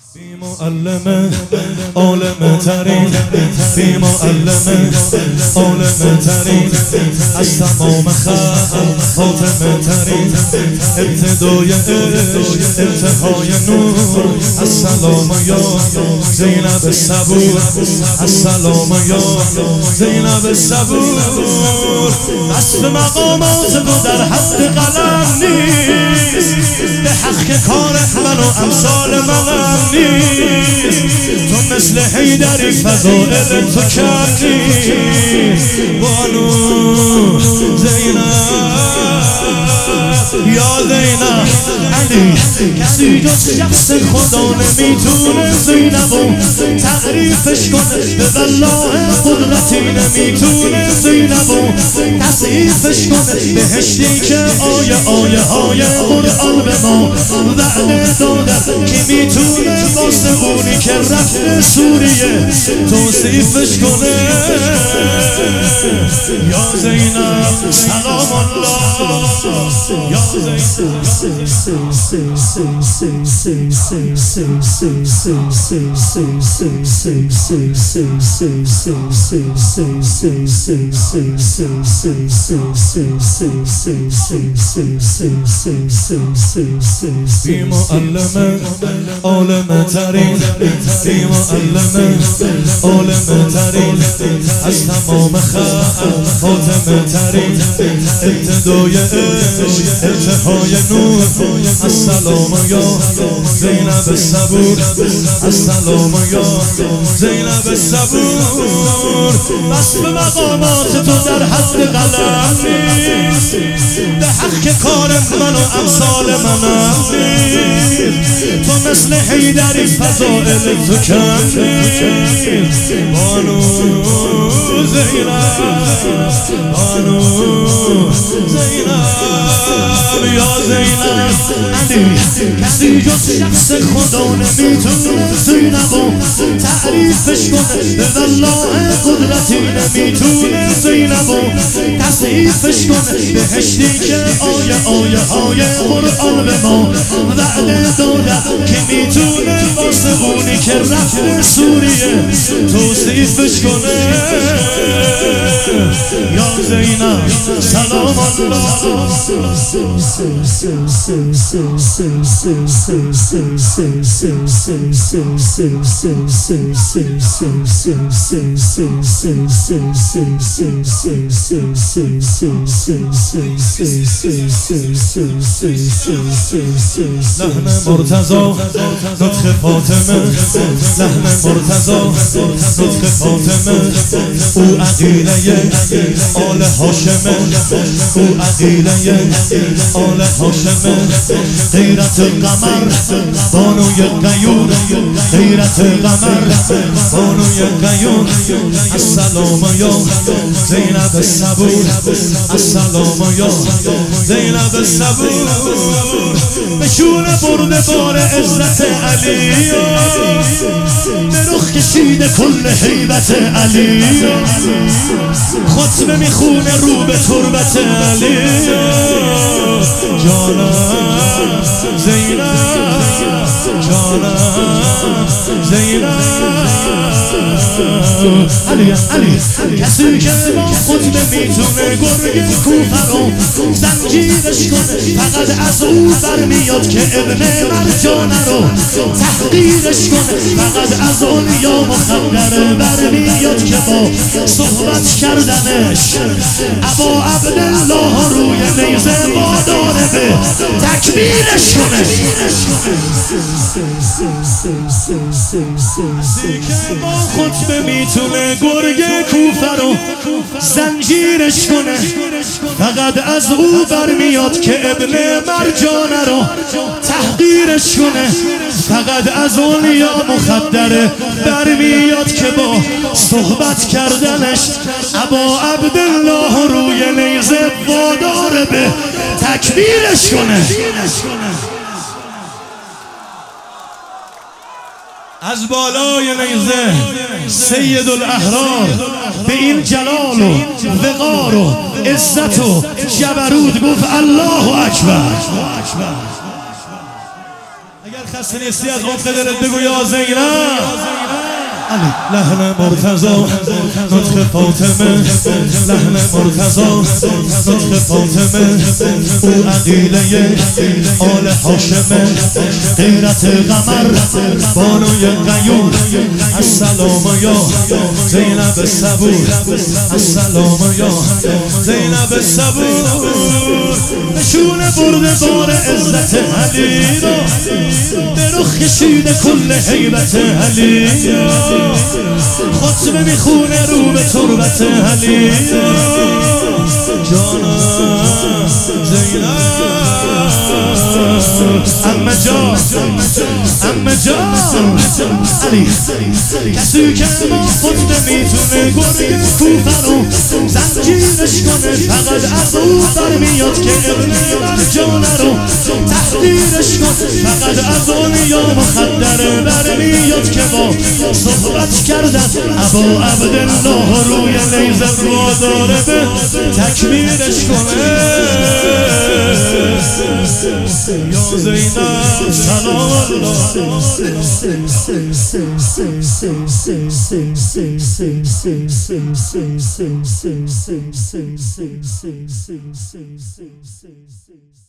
بی معلم عالم ترین، بی معلم عالم ترین، از تمام خلق خاتم ترین، ابتدای عشق انتهای نور. السلام یا زینب صبور، السلام یا زینب صبور. وصف مقامات تو در حد قلم نیست، به حق که کار من و امثال منم نیست. تو مثل حیدری فضائل تو کم نیست. بانو زینب یا زینب علی، کسی جز شخص خدا نمیتونه زینبو تعریفش کنه. به والله قدرتی نمیتونه زینبو تصیفش کنه. بهشتی که آیه قرآن به ما وعده داده، کی میتونه واسه اونی که رفته سوریه توصیفش کنه. یا زینب سلام الله، یا بی معلم عالم ترین، بی معلم عالم ترین، از تمام خلق خاتم ترین، ابتدای عشق انتهای نور. السلام یا زینب صبور، السلام یا زینب صبور. وصف مقامات تو در حد قلم نیست، به حق که کار من و امثال منم نیست. تو مثل حیدری فضائل تو کم نیست. بانو زینب، بانو زینب یا زینب علی، کسی جز شخص خدا نمیتونه زینبو تعریفش کنه. به والله قدرتی نمیتونه زینبو تصیفش کنه. بهشتی که آیه قرآن به ما وعده داده، کی میتونه واسه اونی که رفته سوریه توصیفش کنه. یا زینب سلام الله، لحن مرتضی نطق فاطمه، لحن مرتضی نطق فاطمه. او عقیله آل هاشمه، او عقیله آل هاشمه. غیرت قمر بانوی قیون، غیرت قمر بانوی قیون. السلام یا زینب صبور، السلام یا زینب صبور. به شونه برده بار عزت علی، به رخ کشیده کل هیبت علی. خطبه میخونه رو به تربت علی. جانم زینب، جانم زینب علی، کسی که با خطبه میتونه گرگ کوفه رو زنجیرش کنه. فقط از او برمیاد که ابن مرجانه رو تحقیرش کنه. فقط از اولیا مخدر برمیاد که با صحبت کردنش ابا عبدالله روی نیزه واداره به تکبیرش کنه. که با خطبه میتونه گرگ کوفه رو زنجیرش کنه. فقط از او برمیاد که ابن مرجانه رو تحقیرش کنه. فقط از اولیا مخدره برمیاد که با صحبت کردنش ابا عبدالله روی نیزه واداره به تکبیرش کنه. از بالای نیزه سید الاحرار به این جلال و وقار و عزت و جبروت گفت الله اکبر. اگر خسته نیستی از عمق دلت بگو یا زینب لحن مرتضا نطق فاطمه لحن مرتضا نطق فاطمه او عقیله آل هاشمه غیرت قمر بانوی قیوم السلام یا زینب صبور السلام یا زینب صبور نشونه برده بار عزت علی را به رخ کشیده کل هیبت علی خطبه میخونه رو به تربت علی جانم زینب امه جان علی کسی که با خطبه میتونه گرگ کوفه رو زنجیرش کنه فقط از او برمیاد که ابن مرجانه رو تحقیرش کنه فقط از اون یا مخدره برمیاد که با صحبت کردن ابا عبدالله روی نیزه واداره به تکبیرش کنه یا زینب سلام الله